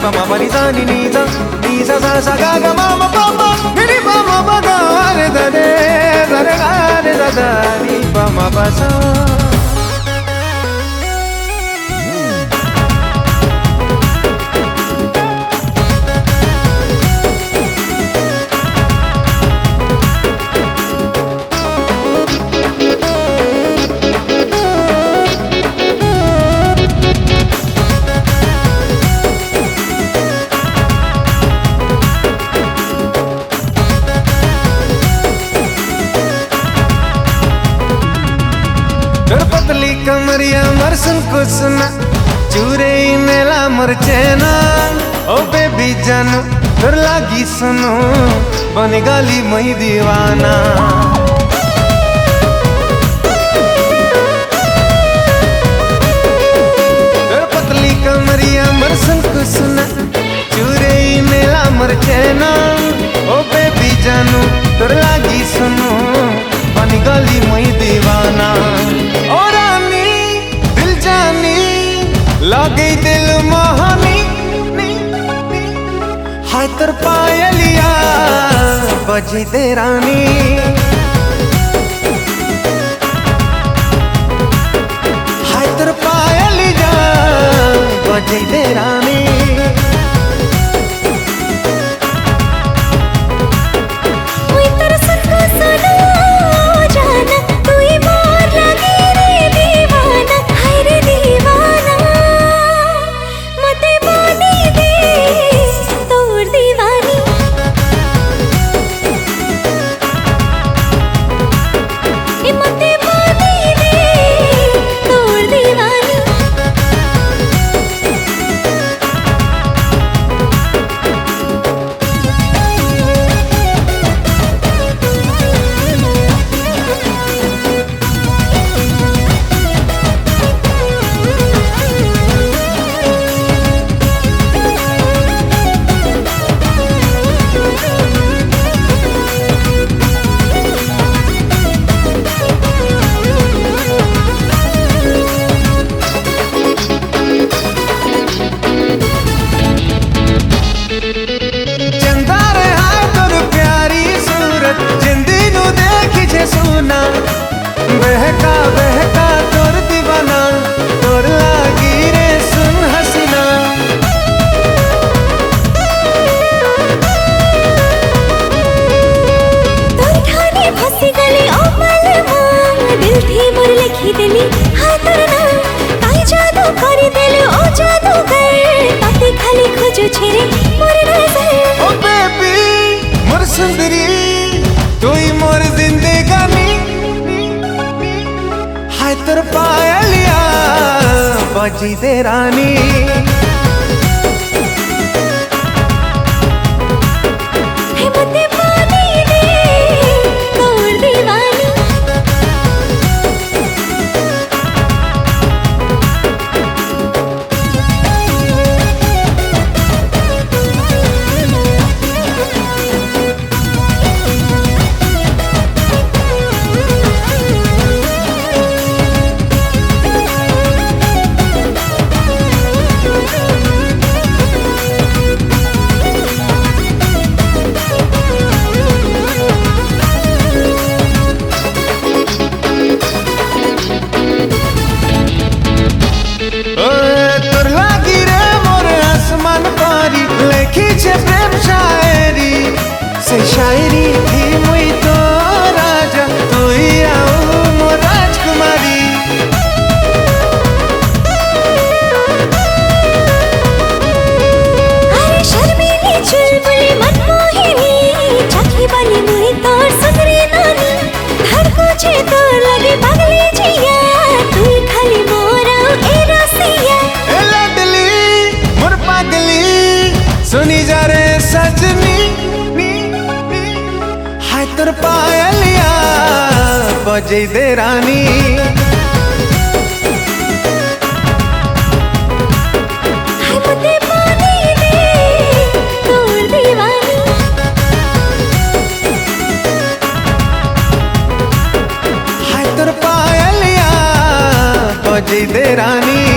pa ma pa ni sa ni sa ga ga ma ma pa pa ni pa ma pa ga re da re ga re da da ni pa ma pa sa. पतली कमरिया मरसन को सुना चूरे मेला मरचेना ओ baby जानू तोर लागी सुनो बन गाली मई दीवाना. तोर पतली कमरिया मरसन को सुना चूरे मेला मरचेना ओ बेबी जानू तोर लागी सुनो बन गाली मई दीवाना. लागे दिल मोहनी हाय तर पायलिया बजी दे रानी. हाय तर पायलिया बजी दे रानी. बहका बहका तोर दीवाना तोर लागी रे सुन हसीना. तोर ठाने फसी गली ओ पलमा दिल थी मोर लिखी देली हाय तोर नाम काई जादू करी देले ओ जादू कर ताते खाली खोजो छेरे मोर नजर. ओ बेबी मोर सुंदरी तोई मोर जिंदगानी हाय तर पायलिया बजी दे रानी. शायरी थी मुई तो राजा तू ही आओ मो राजकुमारी. अरे शर्मीली चुलबुली मनमोहिनी चाकी बनी मुई तोर सुंदरी नानी. धड़को छे तो लगे पगली जिया तू खाली मोरा ए रसिया. ए लाडली मोर पागली सुनी जा रे सजनी तर पायलिया बजे दे रानी. हाय मुझे पानी दे तोर दीवानी. हाय तर पायलिया बजे दे रानी.